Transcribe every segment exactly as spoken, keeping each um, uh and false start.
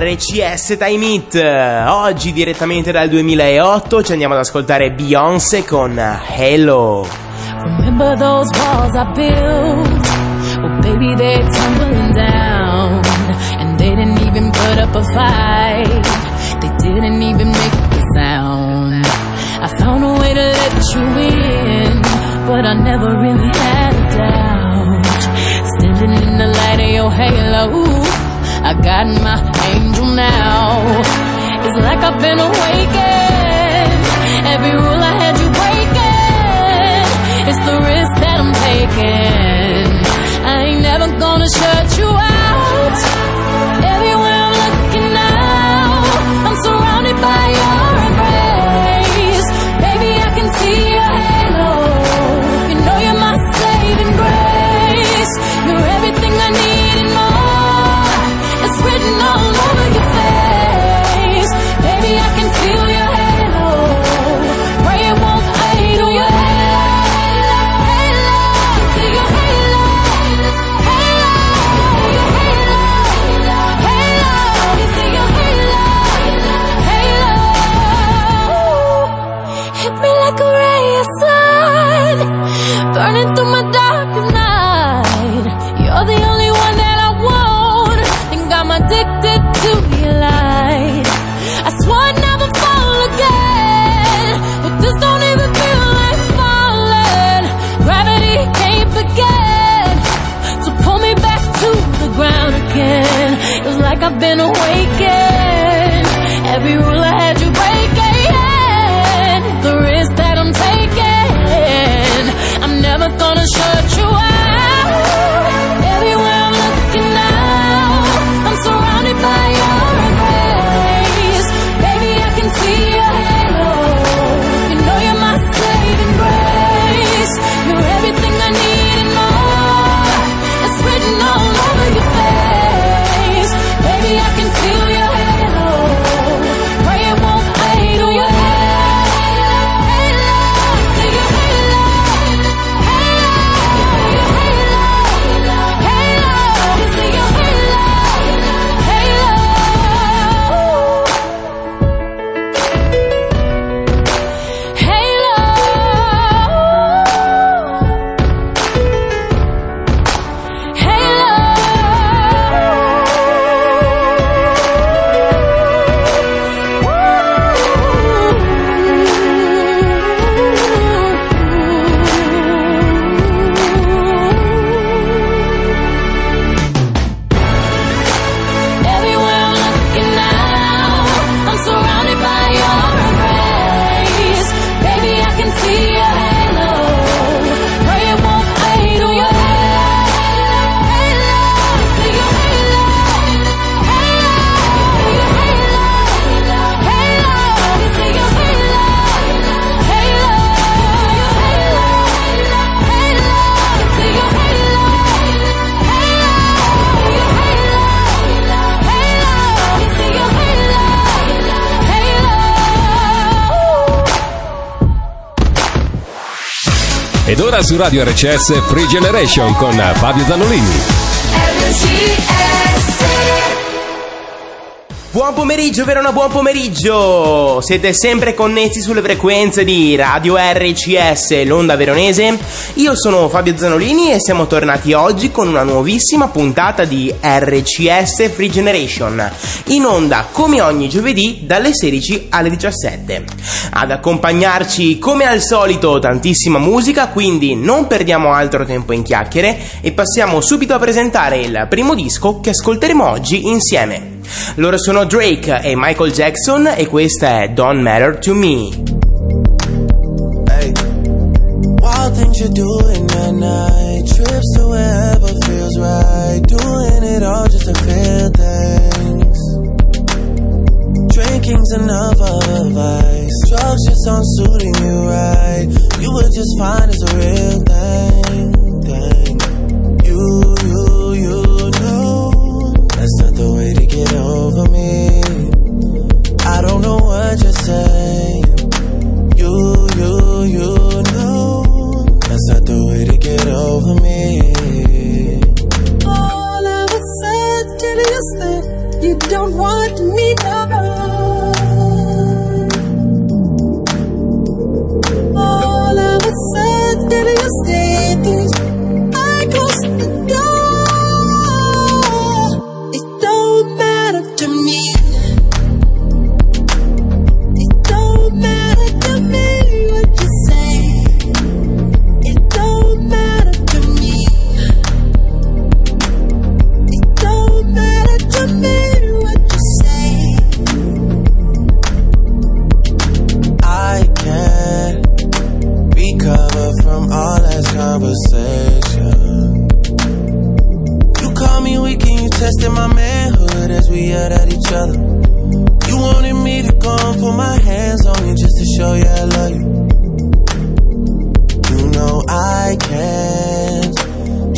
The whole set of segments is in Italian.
R C S Time It. Oggi direttamente dal duemilaotto ci andiamo ad ascoltare Beyoncé con Hello. Remember those walls I built? Well, baby, they're tumbling down, and they didn't even put up a fight. They didn't even make a sound. I found a way to let you in, but I never really had a doubt. Standing in the light of your halo, I got my angel now. It's like I've been awakened. Every rule I had you breaking. It's the risk that I'm taking. I ain't never gonna shut you out. Everywhere I'm looking now, I'm surrounded by your embrace. Baby, I can see your halo. You know you're my saving grace. You're everything I need and more. It's written all over your face. Baby, I can feel your halo. Pray it won't fade away. Burning through my darkest night. You're the only one that I want. Think I'm addicted to your light. I swore I'd never fall again, but this don't even feel like falling. Gravity can't begin to pull me back to the ground again. It's like I've been awakened. Every rule I had you breaking. The risk that I'm taking, I'm never gonna shut you out. Everywhere I'm looking now, I'm surrounded by your embrace. Baby, I can see your halo. You know you're my saving grace. You're everything I need and more. It's written all over your face. Baby, I can feel your halo. Pray it won't fade away. Ed ora su Radio R C S Free Generation con Fabio Zanolini. R C S. Buon pomeriggio, Verona, buon pomeriggio! Siete sempre connessi sulle frequenze di Radio R C S, l'onda veronese. Io sono Fabio Zanolini e siamo tornati oggi con una nuovissima puntata di R C S Free Generation, in onda come ogni giovedì dalle sedici alle diciassette. Ad accompagnarci come al solito tantissima musica, quindi non perdiamo altro tempo in chiacchiere e passiamo subito a presentare il primo disco che ascolteremo oggi insieme. Loro sono Drake e Michael Jackson e questa è Don't Matter to Me. Hey. Wild things you're doing at night, trips to wherever feels right, doing it all just to feel things. Drinking's another vice, drugs just aren't suiting you right. You were just fine as a real thing, thing. You, you, you know that's not the way to get over me. I don't know what you're saying. You, you, you know that's not the way to get over me. All of a sudden you said you don't want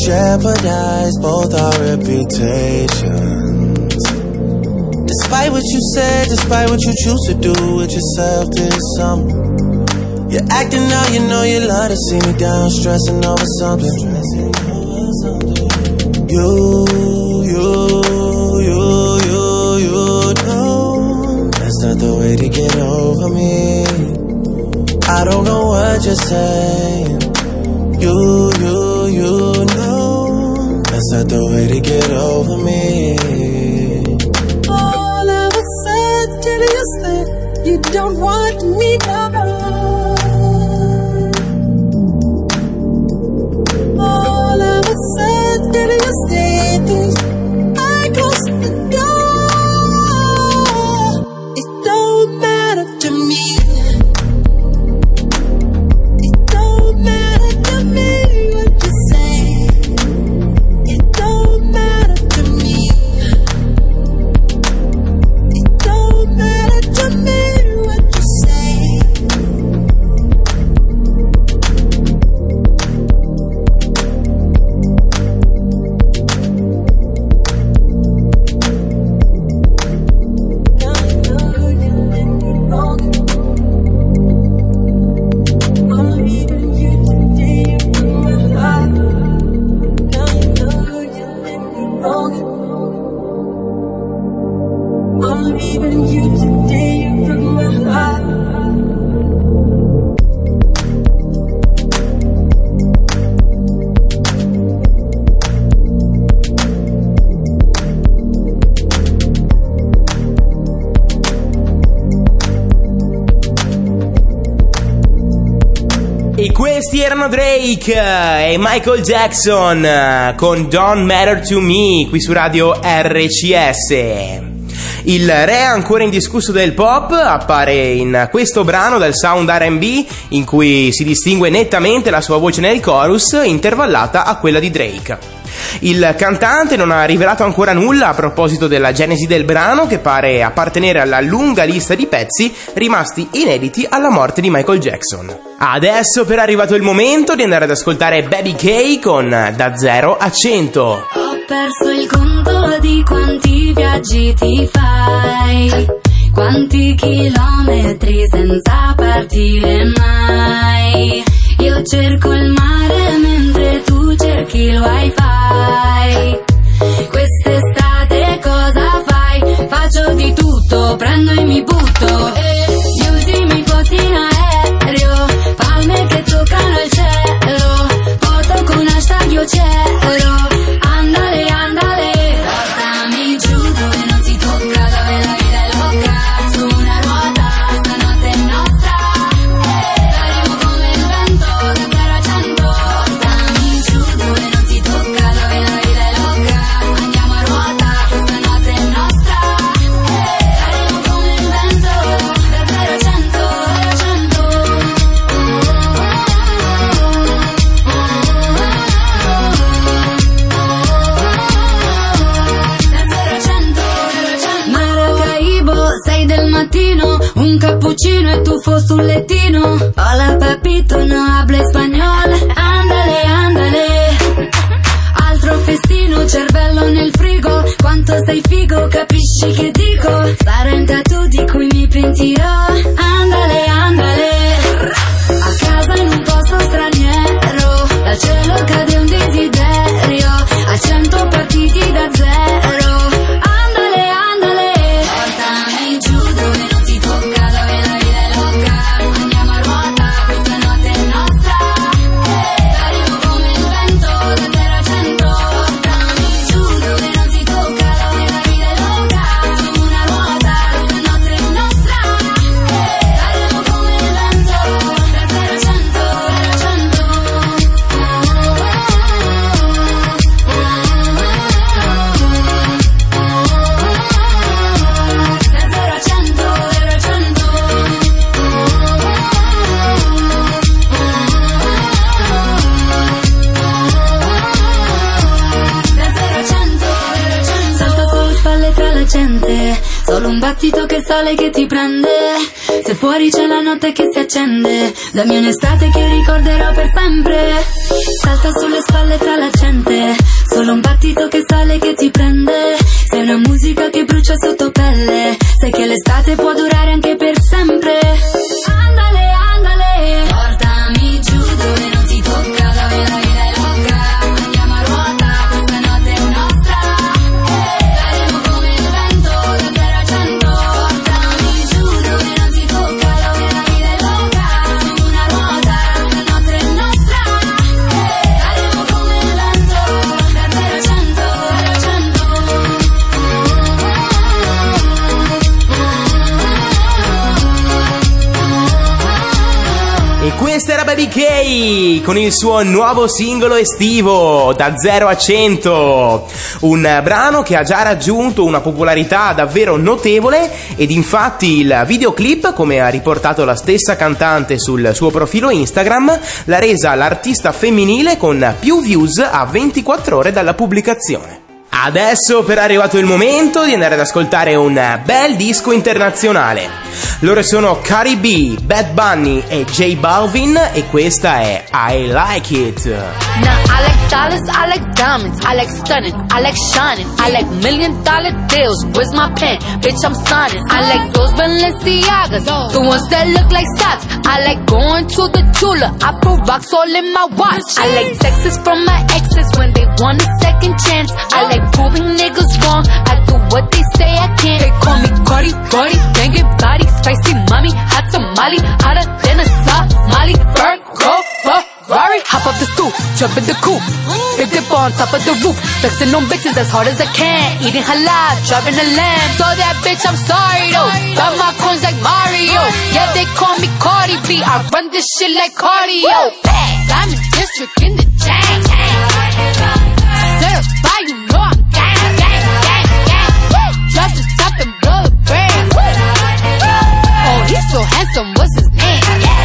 jeopardize both our reputations. Despite what you said, despite what you choose to do with yourself this summer, you're acting out, you know you love to see me down, stressing over something. You, you, you, you, you know that's not the way to get over me. I don't know what you're saying. You, you, you know that's not the way to get over me. All of a sudden you said you don't want me no more. All of a sudden you say things, I close the door. It don't matter to me. Questi erano Drake e Michael Jackson con Don't Matter to Me qui su Radio R C S. Il re ancora indiscusso del pop appare in questo brano dal sound R and B in cui si distingue nettamente la sua voce nel chorus intervallata a quella di Drake. Il cantante non ha rivelato ancora nulla a proposito della genesi del brano, che pare appartenere alla lunga lista di pezzi rimasti inediti alla morte di Michael Jackson. Adesso però è arrivato il momento di andare ad ascoltare Baby K con Da zero a cento. Ho perso il conto di quanti viaggi ti fai, quanti chilometri senza partire mai. Io cerco il mare mentre tu cerchi il wifi. Quest'estate cosa fai? Faccio di tutto, prendo e mi butto. E gli ultimi posti in aereo, palme che toccano il cielo, foto con hashtag io c'ero. Andale, andale, portami giù dove non si tocca, dove la vita è loca. Su una ruota, stanotte è nostra. Arrivo come il vento, da zero a cento. Portami giù dove non si tocca, dove la vita è loca. Andiamo a ruota, stanotte è nostra. Arrivo come il vento, da zero a cento, zero a cento. Maracaibo, sei del mattino, un cappuccino e tuffo sul lettino. Hola papito, no hablo español. Andale, andale. Altro festino, cervello nel frigo. Quanto sei figo, capisci che dico? Sarà un tattoo di cui mi pentirò. Andale, andale. A casa in un posto straniero, dal cielo cade un desiderio. A cento partiti da zero. Andale, andale. Portami giù dove non si tocca, dove la vita è loca. Andiamo a ruota, questa notte è nostra. Arrivo come il vento, da zero a cento. Portami giù dove non si tocca, dove la vita è loca. Su una ruota, questa notte è nostra. Arrivo come il vento, da zero a cento, zero a cento. Da zero a cento, zero a cento. Da zero a cento, zero a cento. Salta sulle spalle tra la gente, solo un battito che sale e che ti prende. Se fuori c'è la notte che si accende, dammi un'estate che ricorderò per sempre. Salta sulle spalle tra la gente, Baby K con il suo nuovo singolo estivo Da zero a cento, un brano che ha già raggiunto una popolarità davvero notevole ed infatti il videoclip, come ha riportato la stessa cantante sul suo profilo Instagram, l'ha resa l'artista femminile con più views a ventiquattro ore dalla pubblicazione. Adesso però è arrivato il momento di andare ad ascoltare un bel disco internazionale. Loro sono Cardi B, Bad Bunny e J Balvin e questa è I Like It. Now I like dollars, I like diamonds, I like stunning, I like shining, I like million dollar deals. Where's my pen? Bitch, I'm signing. I like those Balenciagas, the ones that look like socks. I like going to the Tula, I put rocks all in my watch. I like texts from my exes when they want a second chance. I like proving niggas wrong, I do what they say I can't. They call me Cardi, Cardi, banging body, spicy mommy, hot tamale, hotter than a Somali. Virgo, Ferrari, hop up the stoop, jump in the coupe, big dip on top of the roof, flexing on bitches as hard as I can, eating halal, driving a lamb. So that bitch, I'm sorry though, got my coins like Mario. Yeah, they call me Cardi B, I run this shit like cardio. Diamond District in the chain, certified, you know I'm gang, gang, gang, gang. Drop the top and blow the brand. Oh, he's so handsome, what's his name?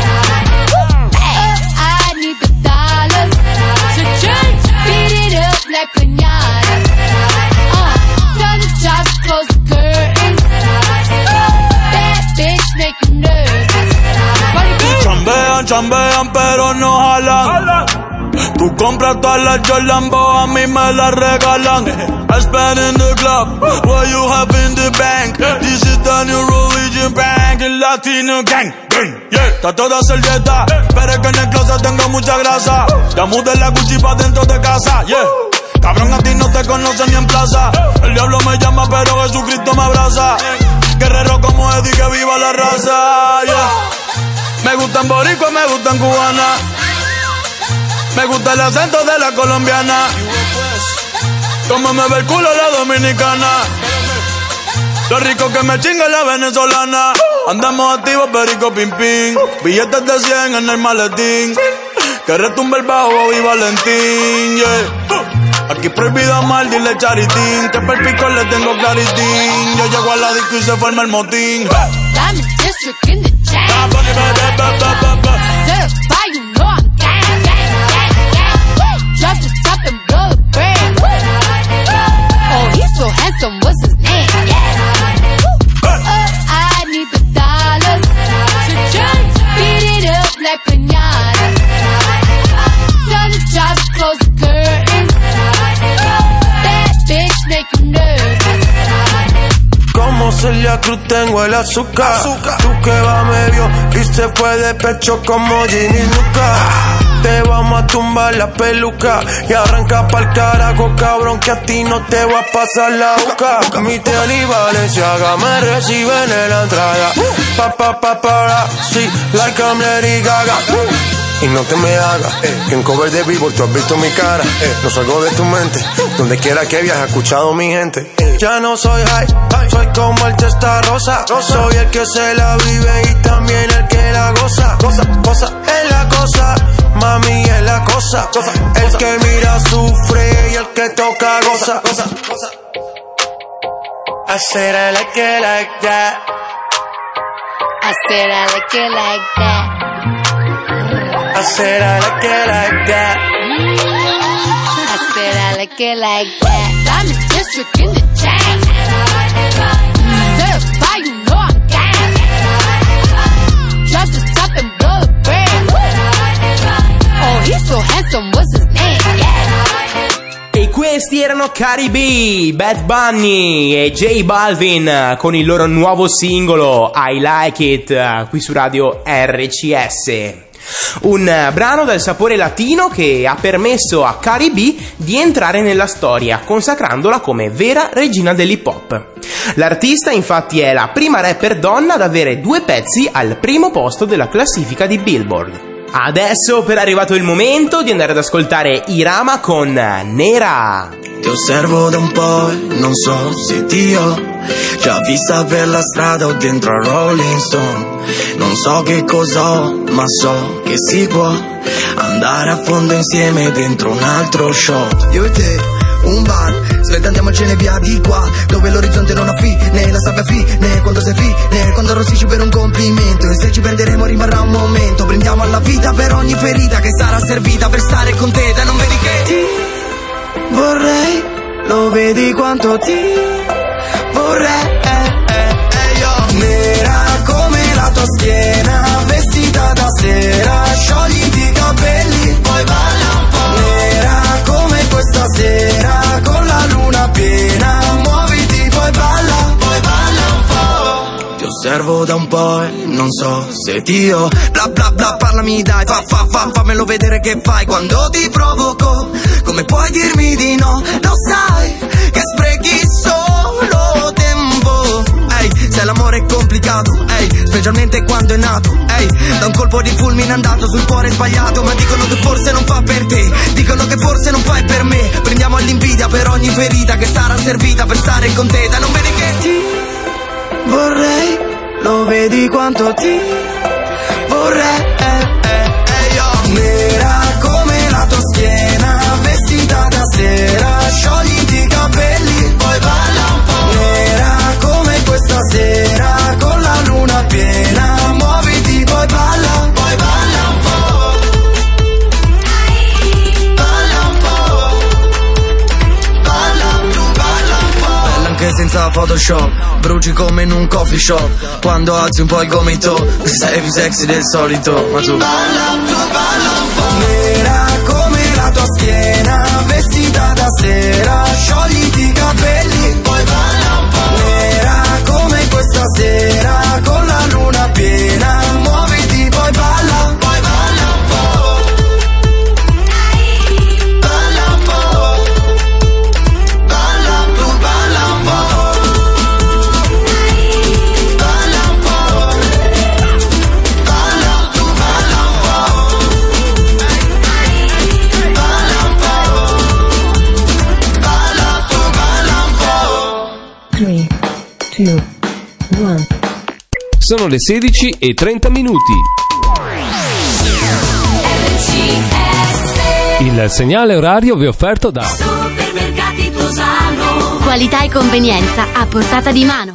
I need the dollars to change, beat it up like piñata. Uh, turn the jobs, close the curtains. That bitch make you nervous. Chambean, chambean, pero no jalan. Tú compras todas las Jordan, a mí me las regalan. I spend in the club, what you have in the bank. This is the new religion bank, el Latino gang. Yeah, está toda servieta, pero es que en el closet tengo mucha grasa. Ya mudé la Gucci pa' dentro de casa, yeah. Cabrón, a ti no te conocen ni en plaza. El diablo me llama, pero Jesucristo me abraza. Guerrero como Eddie, que viva la raza, yeah. Me gustan boricua, me gustan cubana. Me gusta el acento de la colombiana. Como me ve el culo la dominicana. Lo rico que me chinga la venezolana. Andamos activos, perico, pim, pim. Billetes de cien en el maletín. Que retumbe el bajo, Bobby Valentín, yeah. Aquí prohibido amar, dile charitín. Que per pico le tengo claritín. Yo llego a la disco y se forma el motín. Diamond District in the chain. Certified, you know I'm gang, gang, gang, gang. Drop the top and blow the brand. Oh, he's so handsome, what's his name? Uh, I need the dollars to change, beat it up like piñata. Turn the jobs, close the curtains. That bitch make you nervous. Como Celia Cruz tengo el azúcar, azúcar. Tú que va medio y se fue de pecho como Ginny Luca. Te vamos a tumbar la peluca y arranca pa'l carajo, cabrón, que a ti no te va a pasar la boca. Mi tele y Valenciaga me reciben en la entrada. Pa, pa, pa, para, sí, like I'm Lady Gaga. Y no te me hagas, eh, que en cover de Billboard tú has visto mi cara, eh, no salgo de tu mente, donde quiera que viajes, he escuchado mi gente. Ya no soy high, soy como el testa rosa, soy el que se la vive y también el que la goza, goza, goza, es la cosa, mami es la cosa, el que mira sufre y el que toca goza, goza, goza. I said I like it like that. I said I like it like that. I said I like it like that. I said I like it like that. Diamond District in the chain. Certified, you know I'm gang. Drop the top and blow the brand. Oh, he's so handsome, what's his name? Yeah. E questi erano Cardi B, Bad Bunny e J Balvin con il loro nuovo singolo I Like It qui su Radio R C S. Un brano dal sapore latino che ha permesso a Cardi B di entrare nella storia, consacrandola come vera regina dell'hip hop. L'artista infatti è la prima rapper donna ad avere due pezzi al primo posto della classifica di Billboard. Adesso però è arrivato il momento di andare ad ascoltare Irama con Nera. Ti osservo da un po', non so se ti ho già vista per la strada o dentro a Rolling Stone. Non so che cos'ho, ma so che si può andare a fondo insieme dentro un altro shot. Io e te, un bar, svelta andiamocene via di qua, dove l'orizzonte non ha fine, la sabbia fine, quando sei fine, quando arrossisci per un complimento. E se ci perderemo rimarrà un momento, prendiamo alla vita per ogni ferita che sarà servita per stare con te. Dai, non vedi che ti vorrei, lo vedi quanto ti vorrei, eh, eh, eh, io. Nera come la tua schiena, vestita da sera, sciogliti i capelli, poi balla un po'. Nera come questa sera, con la luna piena, muoviti, poi balla, poi balla un po'. Ti osservo da un po' e non so se ti ho. Bla bla bla, parlami dai, fa fa fa, fammelo vedere che fai quando ti provoco. Come puoi dirmi di no? Lo sai che sprechi solo tempo. Ehi, se l'amore è complicato, ehi, specialmente quando è nato, ehi, da un colpo di fulmine andato sul cuore sbagliato. Ma dicono che forse non fa per te, dicono che forse non fai per me. Prendiamo all'invidia per ogni ferita che sarà servita per stare con te. Dai, non vedi che ti vorrei, lo vedi quanto ti vorrei, eh, eh, eh, io. Nera come la tua schiena, vestita da sera, sciogliti i capelli, poi balla un po'. Nera come questa sera, con la luna piena, muoviti, poi balla, poi balla un po'. Balla un po', balla, tu balla un po'. Bella anche senza Photoshop, bruci come in un coffee shop, quando alzi un po' il gomito, sei più sexy del solito. Ma tu balla, tu balla un po'. Nera come la tua schiena, vestita da sera, sciogliti i capelli, poi balla un po'. Nera come questa sera, con la luna piena, muoviti, poi balla, poi balla un po'. Balla un po', balla, tu balla un po'. Balla un po', balla, tu balla un po'. Balla un po', balla, tu balla un po'. tre, due, uno. Sono le sedici e trenta minuti. Il segnale orario vi è offerto da Supermercati Tosano. Qualità e convenienza a portata di mano.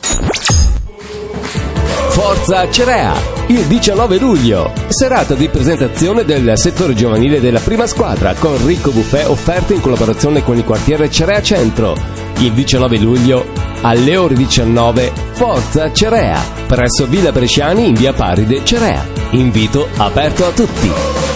Forza Cerea, il diciannove luglio, serata di presentazione del settore giovanile della prima squadra con ricco buffet offerto in collaborazione con il quartiere Cerea Centro. Il diciannove luglio alle ore diciannove, Forza Cerea, presso Villa Bresciani in via Paride Cerea. Invito aperto a tutti.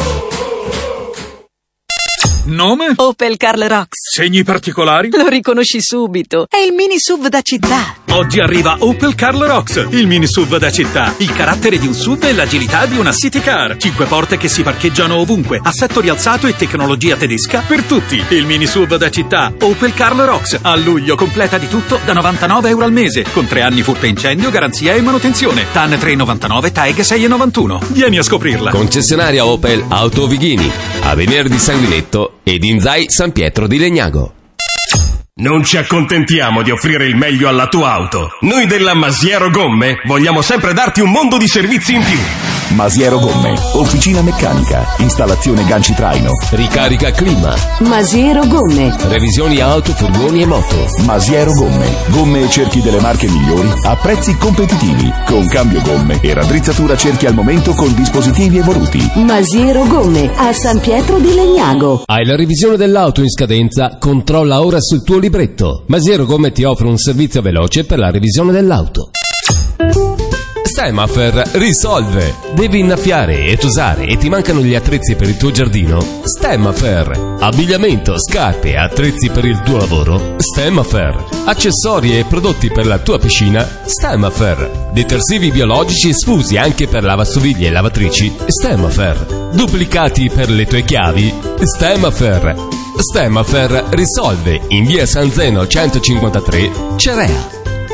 Nome? Opel Karl Rox. Segni particolari? Lo riconosci subito. È il mini S U V da città. Oggi arriva Opel Karl Rox, il mini S U V da città. Il carattere di un S U V e l'agilità di una city car. Cinque porte che si parcheggiano ovunque. Assetto rialzato e tecnologia tedesca per tutti. Il mini S U V da città. Opel Karl Rox. A luglio completa di tutto da novantanove euro al mese. Con tre anni furto e incendio, garanzia e manutenzione. T A N tre virgola novantanove, T A E G sei virgola novantuno. Vieni a scoprirla. Concessionaria Opel Auto Vighini, a Venere di Sanguinetto ed Inzai San Pietro di Legnago. Non ci accontentiamo di offrire il meglio alla tua auto. Noi della Masiero Gomme vogliamo sempre darti un mondo di servizi in più. Masiero Gomme, officina meccanica, installazione ganci traino, ricarica clima. Masiero Gomme, revisioni auto, furgoni e moto. Masiero Gomme, gomme e cerchi delle marche migliori a prezzi competitivi, con cambio gomme e raddrizzatura cerchi al momento con dispositivi evoluti. Masiero Gomme, a San Pietro di Legnago. Hai la revisione dell'auto in scadenza? Controlla ora sul tuo libretto. Masiero Gomme ti offre un servizio veloce per la revisione dell'auto. Stemafer risolve. Devi innaffiare e tosare e ti mancano gli attrezzi per il tuo giardino? Stemafer. Abbigliamento, scarpe e attrezzi per il tuo lavoro? Stemafer. Accessori e prodotti per la tua piscina? Stemafer. Detersivi biologici sfusi anche per lavastoviglie e lavatrici? Stemafer. Duplicati per le tue chiavi? Stemafer. Stemafer risolve in via San Zeno centocinquantatré, Cerea.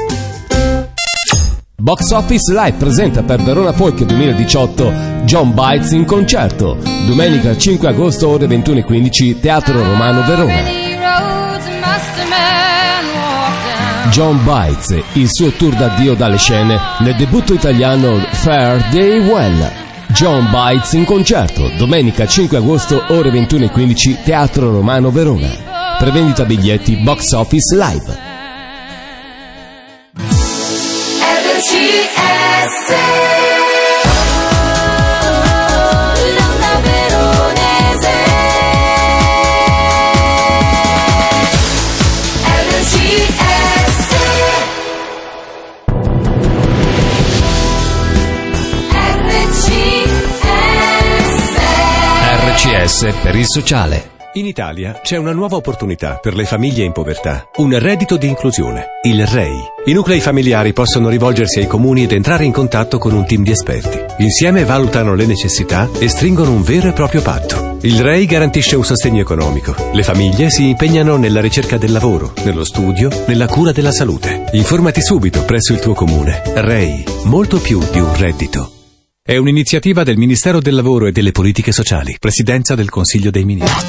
Box Office Live presenta per Verona Folk duemiladiciotto John Bites in concerto. Domenica cinque agosto ore ventuno e quindici, Teatro Romano Verona. John Bites, il suo tour d'addio dalle scene nel debutto italiano Fare Thee Well. John Bites in concerto, domenica cinque agosto, ore ventuno e quindici, Teatro Romano Verona. Prevendita biglietti Box Office Live. R C S L'onda veronese R C S R C S R C S per il sociale. In Italia c'è una nuova opportunità per le famiglie in povertà, un reddito di inclusione, il R E I. I nuclei familiari possono rivolgersi ai comuni ed entrare in contatto con un team di esperti. Insieme valutano le necessità e stringono un vero e proprio patto. Il R E I garantisce un sostegno economico. Le famiglie si impegnano nella ricerca del lavoro, nello studio, nella cura della salute. Informati subito presso il tuo comune. R E I, molto più di un reddito. È un'iniziativa del Ministero del Lavoro e delle Politiche Sociali, Presidenza del Consiglio dei Ministri.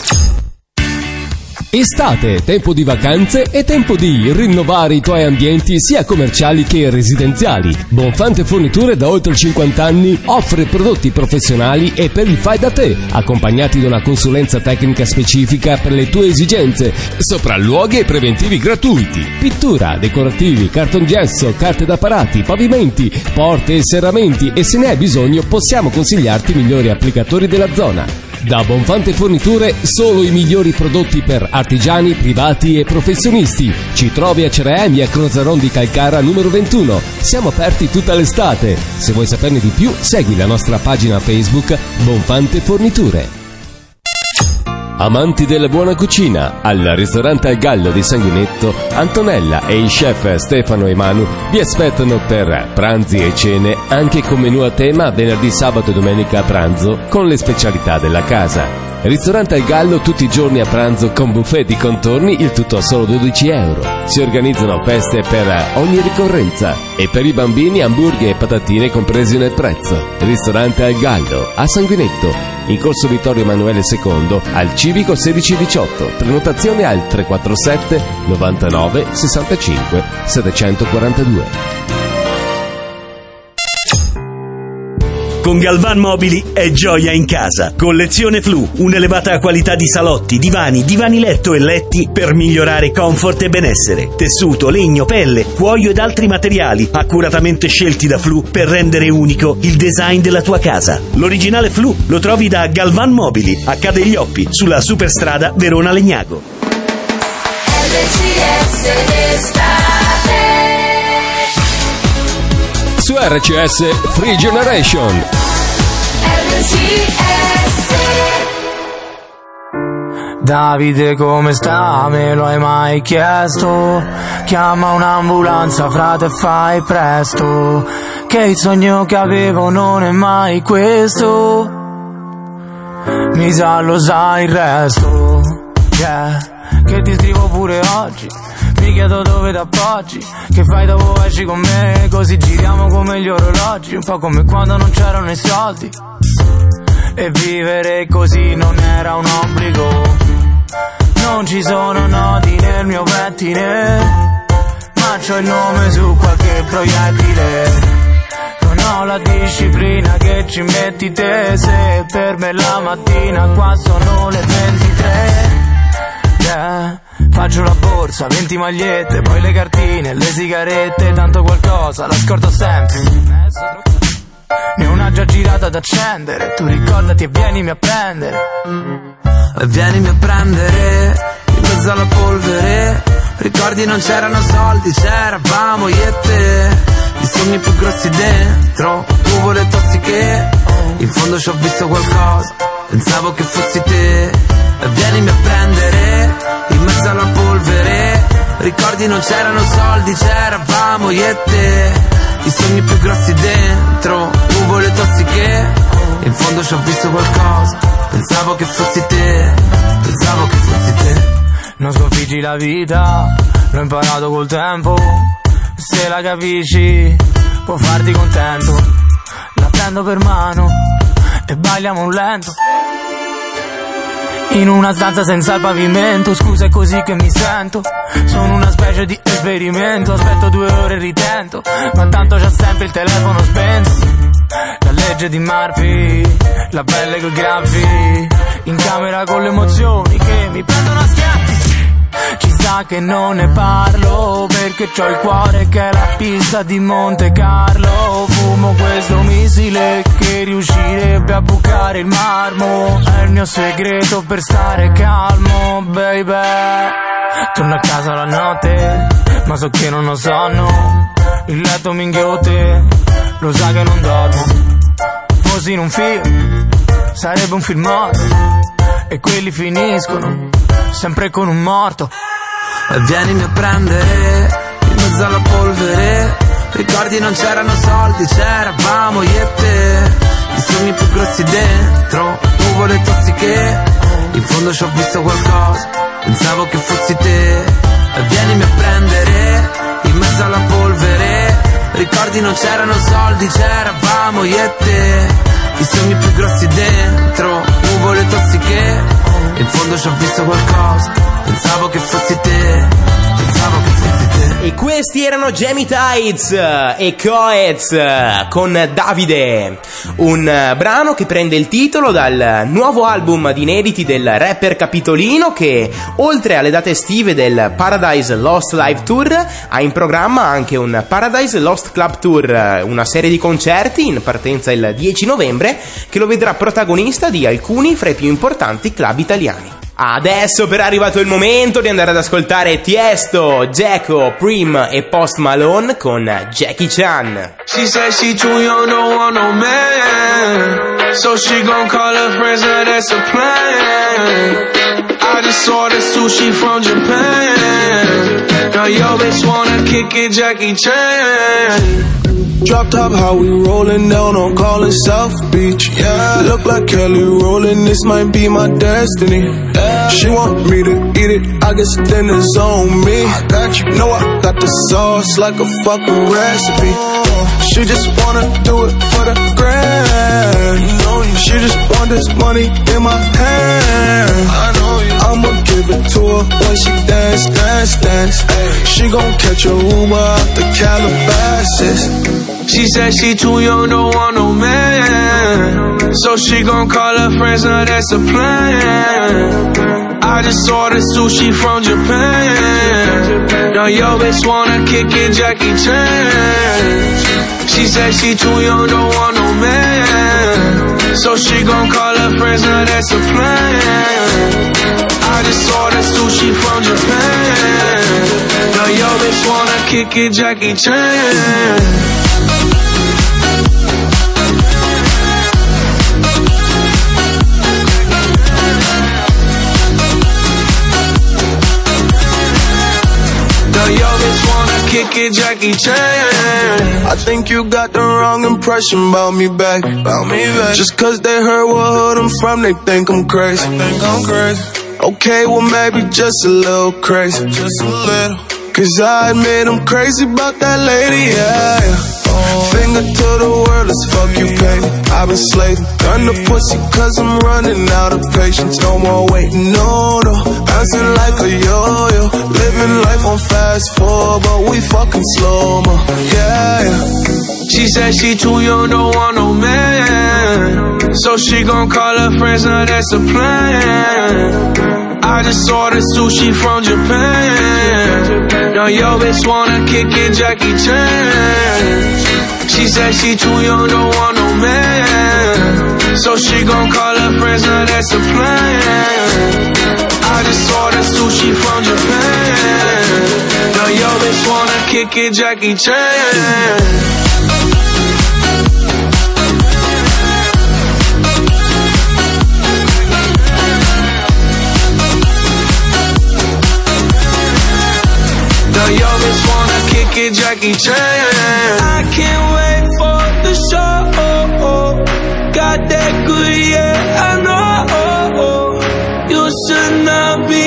Estate, tempo di vacanze e tempo di rinnovare i tuoi ambienti sia commerciali che residenziali. Bonfante Forniture da oltre cinquanta anni offre prodotti professionali e per il fai da te, accompagnati da una consulenza tecnica specifica per le tue esigenze, sopralluoghi e preventivi gratuiti, pittura, decorativi, cartongesso, carte da parati, pavimenti, porte e serramenti, e se ne hai bisogno possiamo consigliarti i migliori applicatori della zona. Da Bonfante Forniture solo i migliori prodotti per artigiani, privati e professionisti. Ci trovi a Cereemi, a Crozaron di Calcara numero ventuno. Siamo aperti tutta l'estate. Se vuoi saperne di più, segui la nostra pagina Facebook Bonfante Forniture. Amanti della buona cucina, al ristorante Al Gallo di Sanguinetto, Antonella e i chef Stefano e Manu vi aspettano per pranzi e cene, anche con menù a tema venerdì, sabato e domenica a pranzo con le specialità della casa. Ristorante Al Gallo tutti i giorni a pranzo con buffet di contorni, il tutto a solo dodici euro. Si organizzano feste per ogni ricorrenza e per i bambini hamburger e patatine compresi nel prezzo. Ristorante Al Gallo a Sanguinetto, in corso Vittorio Emanuele secondo, al Civico sedici diciotto. Prenotazione al tre quattro sette novantanove sessantacinque settecentoquarantadue. Con Galvan Mobili è gioia in casa. Collezione Flu, un'elevata qualità di salotti, divani, divani letto e letti per migliorare comfort e benessere. Tessuto, legno, pelle, cuoio ed altri materiali accuratamente scelti da Flu per rendere unico il design della tua casa. L'originale Flu lo trovi da Galvan Mobili, a Cade Oppi, sulla superstrada Verona Legnago. R C S d'estate. Su R C S Free Generation. R C S. Davide, come sta? Me lo hai mai chiesto? Chiama un'ambulanza, frate, fai presto, che il sogno che avevo non è mai questo. Mi sa lo sai il resto, yeah. Che ti scrivo pure oggi, mi chiedo dove t'appoggi, che fai dopo esci con me, così giriamo come gli orologi, un po' come quando non c'erano i soldi, e vivere così non era un obbligo. Non ci sono nodi nel mio pettine, ma c'ho il nome su qualche proiettile. Non ho la disciplina che ci metti te, se per me la mattina qua sono le ventitré. Yeah. Faccio la borsa, venti magliette, poi le cartine, le sigarette, tanto qualcosa la scordo sempre. Ne ho una già girata da accendere, tu ricordati e vienimi a prendere. E vienimi a prendere, in mezzo alla polvere. Ricordi non c'erano soldi, c'eravamo io e te. I sogni più grossi dentro, nuvole tossiche. In fondo ci ho visto qualcosa, pensavo che fossi te. E vienimi a prendere, in mezzo alla polvere. Ricordi non c'erano soldi, c'eravamo io e te. I sogni più grossi dentro, nuvole tossiche. In fondo ci ho visto qualcosa, pensavo che fossi te. Pensavo che fossi te. Non sconfiggi la vita, l'ho imparato col tempo. Se la capisci, può farti contento. La prendo per mano e balliamo un lento. in una stanza senza il pavimento. Scusa, è così che mi sento. Sono una specie di esperimento. Aspetto due ore e ritento, ma tanto c'è sempre il telefono spento. La legge di Murphy, la pelle coi graffi, in camera con le emozioni che mi prendono a schiaffi. Ci sta che non ne parlo, perché c'ho il cuore che è la pista di Monte Carlo. Fumo questo missile che riuscirebbe a bucare il marmo. È il mio segreto per stare calmo, baby. Torno a casa la notte, ma so che non ho sonno. Il letto mi inghiotte, lo sa che non dormo. Fossi in un film, sarebbe un filmato, e quelli finiscono sempre con un morto. E vienimi a prendere in mezzo alla polvere. Ricordi non c'erano soldi, c'eravamo io e te. I sogni più grossi dentro, nuvole tossiche. In fondo ci ho visto qualcosa, pensavo che fossi te. E vienimi a prendere in mezzo alla polvere. Ricordi non c'erano soldi, c'eravamo io e te. I sogni più grossi dentro, nuvole tossiche. In fondo ci ho visto qualcosa, pensavo che fossi te, pensavo che fossi te. E questi erano Jamie Tights e Coez con Davide, un brano che prende il titolo dal nuovo album di inediti del rapper Capitolino, che oltre alle date estive del Paradise Lost Live Tour ha in programma anche un Paradise Lost Club Tour, una serie di concerti in partenza il dieci novembre che lo vedrà protagonista di alcuni fra i più importanti club italiani. Adesso però è arrivato il momento di andare ad ascoltare Tiesto, Dzeko, Prim e Post Malone con Jackie Chan. She said she too young, don't want no man, so she gon' call her friends, now that's a plan. I just ordered sushi from Japan, now yo bitch wanna kick it, Jackie Chan. Drop top, how we rollin' down on Collins South Beach. Yeah, look like Kelly rollin', this might be my destiny. Yeah. She want me to eat it, I guess dinner's on me. I got you, know I got the sauce like a fucking recipe. She just wanna do it for the grand. You know you. She just want this money in my hand. I know you. I'ma give it to her when she dance, dance, dance. Ay. She gon' catch a Uber out the Calabasas. She said she too young, don't want no man, so she gon' call her friends, now that's a plan. I just ordered sushi from Japan, now yo bitch wanna kick it, Jackie Chan. She said she too young, don't want no man, so she gon' call her friends, now that's a plan. I just ordered sushi from Japan, now yo bitch wanna kick it, Jackie Chan. Yo, bitch wanna kick it, Jackie Chan. I think you got the wrong impression about me back. About me back. Just cause they heard what hood I'm from, they think I'm crazy. They think I'm crazy. Okay, well maybe just a little crazy. Just a little. Cause I admit I'm crazy about that lady, yeah, yeah. Finger to the world, as fuck you pay. I've been slaving, gun the pussy cause I'm running out of patience. No more waiting, no, no. Bouncing like a yo-yo, living life on fast forward, but we fucking slow-mo, yeah, yeah. She said she too young, don't want no man, so she gon' call her friends, now that's a plan. I just ordered sushi from Japan, now yo bitch wanna kick it, Jackie Chan. She said she too young, don't want no man, so she gon' call her friends, now that's a plan. I just ordered sushi from Japan, now yo bitch wanna kick it, Jackie Chan. Yo, bitch wanna kick it, Jackie Chan. I can't wait for the show. Got that good, yeah, I know. You should not be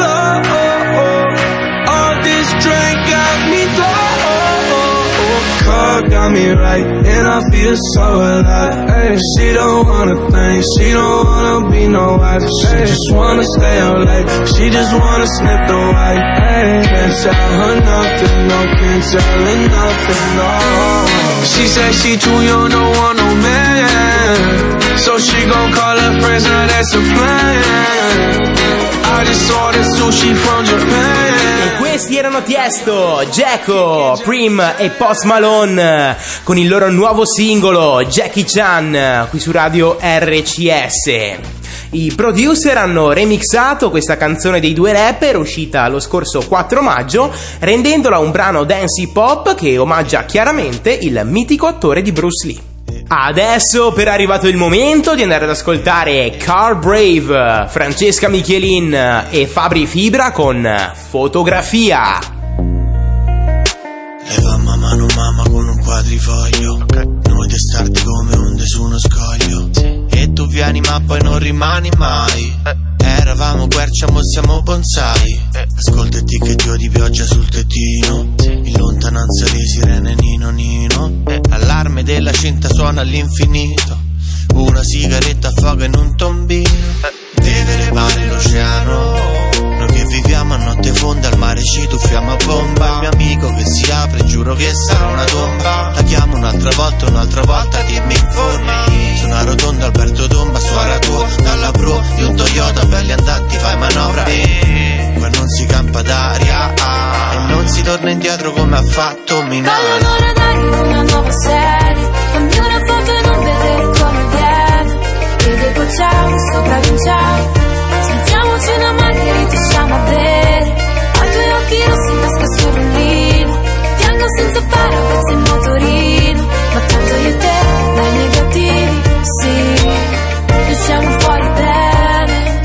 alone. All this drink got me low. car got me right, and I feel so alive. Ay, she don't wanna think, she don't wanna be no wife. She just wanna stay out late, she just wanna snip the white. Ay, can't tell her nothing, no, can't tell her nothing, no. She said she too young, don't want no man, so she gon' call her friends, now that's a plan. I just ordered sushi from Japan. E questi erano Tiesto, Geco, Prim e Post Malone con il loro nuovo singolo Jackie Chan qui su Radio R C S. I producer hanno remixato questa canzone dei due rapper uscita lo scorso quattro maggio, rendendola un brano dance hip hop che omaggia chiaramente il mitico attore di Bruce Lee. Adesso però è arrivato il momento di andare ad ascoltare Car Brave, Francesca Michelin e Fabri Fibra con Fotografia. Levammo a mano mamma con un quadrifoglio, okay. Noi testardi come onde su uno scoglio, sì. E tu vieni ma poi non rimani mai, eh. Eravamo quercia, mo siamo bonsai, eh. Ascoltati che dio di pioggia sul tettino, sì. In lontananza le sirene nino nino, eh. L'allarme della cinta suona all'infinito, una sigaretta affoga in un tombino, eh. Deve levare l'oceano, noi che viviamo a notte fonda al mare ci tuffiamo a bomba. Il mio amico che si apre giuro che sarà una tomba. La chiamo un'altra volta, un'altra volta che mi informi. Su una rotonda Alberto Tomba, suora tua dalla pro di un Toyota, belli andanti fai manovra. E qua non si campa d'aria, ah, e non si torna indietro come ha fatto Minari. Voglio un'ora d'aria, una nuova serie, fammi una foto e non vedere come viene. Vede ciao, sopra di un ciao, smettiamoci una margherita, usciamo a bere. Ai tuoi occhi rossi in tasca sul rullino, piango senza parabazzi in motorino. Ma tanto io e te, dai negativi, sì, usciamo fuori bene.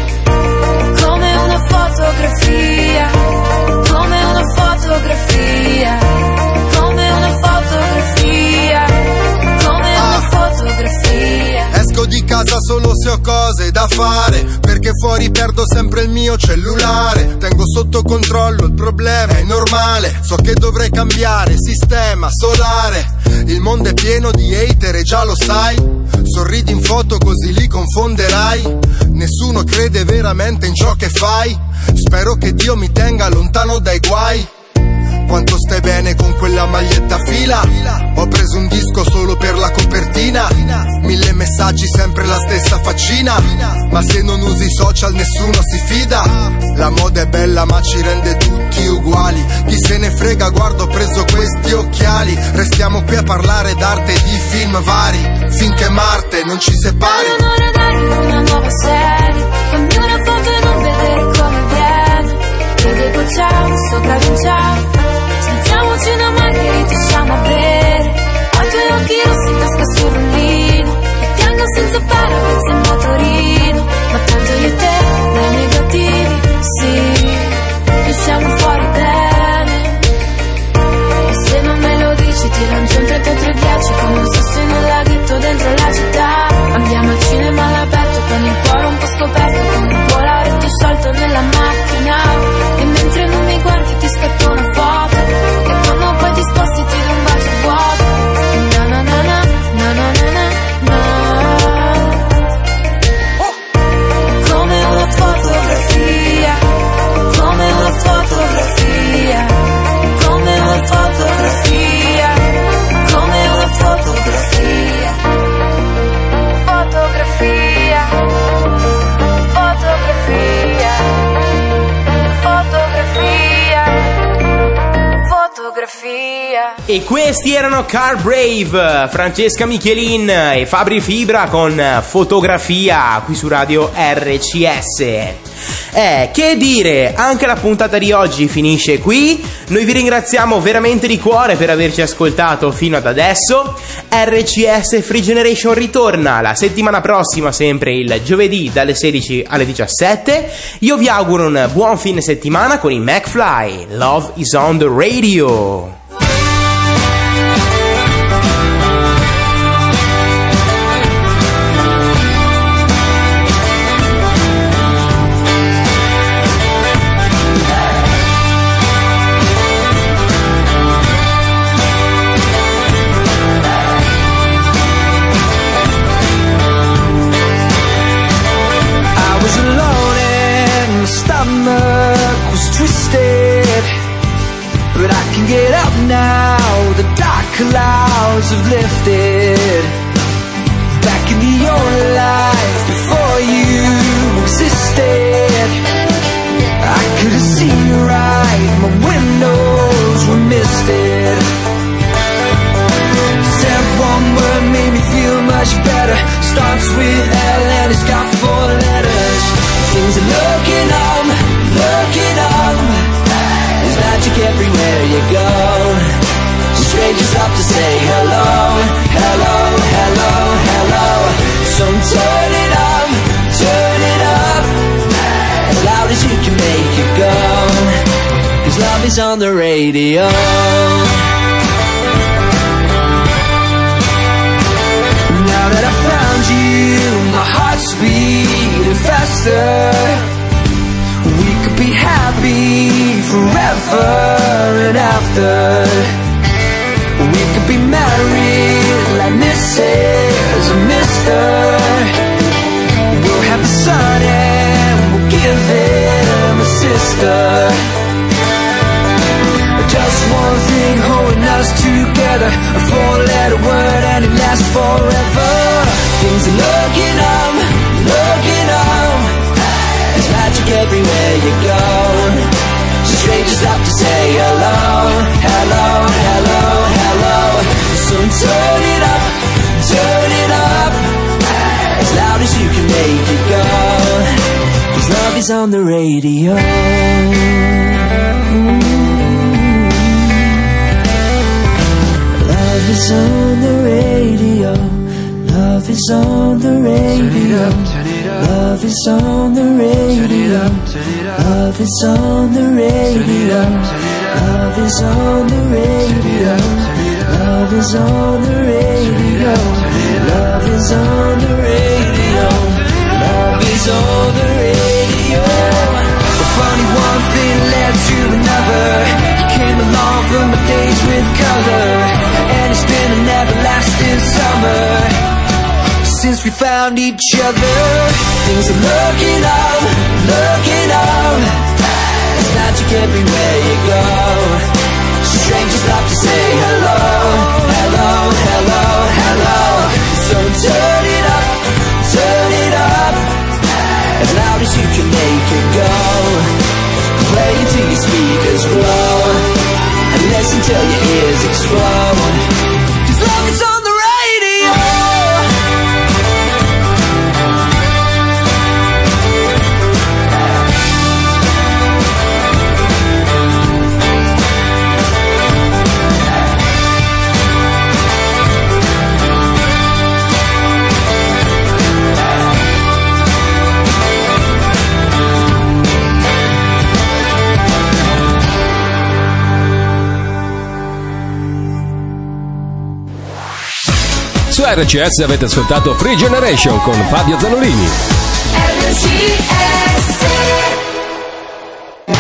Come una fotografia, come una fotografia, come una fotografia, come una fotografia. Esco di casa solo se ho cose da fare, perché fuori perdo sempre il mio cellulare. Tengo sotto controllo il problema, è normale. So che dovrei cambiare sistema solare. Il mondo è pieno di hater e già lo sai. Sorridi in foto così li confonderai. Nessuno crede veramente in ciò che fai. Spero che Dio mi tenga lontano dai guai. Quanto stai bene con quella maglietta a fila. Ho preso un disco solo per la copertina. Mille messaggi, sempre la stessa faccina. Ma se non usi i social nessuno si fida. La moda è bella ma ci rende tutti uguali. Chi se ne frega, guardo, ho preso questi occhiali. Restiamo qui a parlare d'arte e di film vari, finché Marte non ci separi. Voglio un'ora d'aria, una nuova serie, fammi una foto e non vedere come viene. Vede ciao, sopra di un ciao, smettiamoci una margherita, usciamo a bere. Ho i tuoi occhi rossi in tasca sul rullino, e piango senza parabazzi in motorino. Ma tanto io e te, dai negativi, sì, usciamo fuori bene. E se non me lo dici ti lancio un trentatré dieci come un sasso in un laghetto dentro la città. Andiamo al cinema all'aperto con il cuore un po' scoperto, con un polaretto sciolto nella macchina. E mentre non mi guardi ti scatto una foto, e quando poi ti sposti ti do un bacio vuoto. Na na na na, na na na na, na. Come una fotografia, come una fotografia, come una fotografia, come una fotografia. Fotografia, fotografia, fotografia, fotografia. E questi erano Car Brave, Francesca Michelin e Fabri Fibra con Fotografia qui su Radio R C S. Eh, che dire, anche la puntata di oggi finisce qui. Noi vi ringraziamo veramente di cuore per averci ascoltato fino ad adesso. R C S Free Generation ritorna la settimana prossima, sempre il giovedì dalle sedici alle diciassette. Io vi auguro un buon fine settimana con i McFly. Love is on the radio. twisted, but I can get up now. The dark clouds have lifted. Back into your life before you existed. I couldn't see you right, my windows were misted. Said one word made me feel much better. Starts with L and it's got four letters. Things are looking up, looking up. There's magic everywhere you go. Strangers stop to say hello, hello, hello, hello. So turn it up, turn it up, as loud as you can make it go. 'Cause love is on the radio. Now that I found you, my heart's beating faster. We could be happy forever and after. We could be married like Missus and Mister. We'll have a son and we'll give him a sister. Just one thing holding us together, a four-letter word and it lasts forever. Things are looking up, looking up. There's magic everywhere you go. Strangers stop to say hello, hello, hello, hello. So turn it up, turn it up, as loud as you can make it go. 'Cause love is on the radio. Love is on the radio. Love is on the radio. Love is on the radio. Love is on the radio. Love is on the radio. Love is on the radio. Love is on the radio. Love is on the radio. A funny one thing led to another. You came along from my days with color, and it's been an everlasting summer since we found each other. Things are looking up, looking up. There's magic everywhere you go. Strangers stop to say hello, hello, hello, hello. So turn it up, turn it up, as loud as you can make it go. Play it till your speakers blow, and listen till your ears explode. 'Cause love is on the radio. Su R C S avete ascoltato Free Generation con Fabio Zanolini. R C S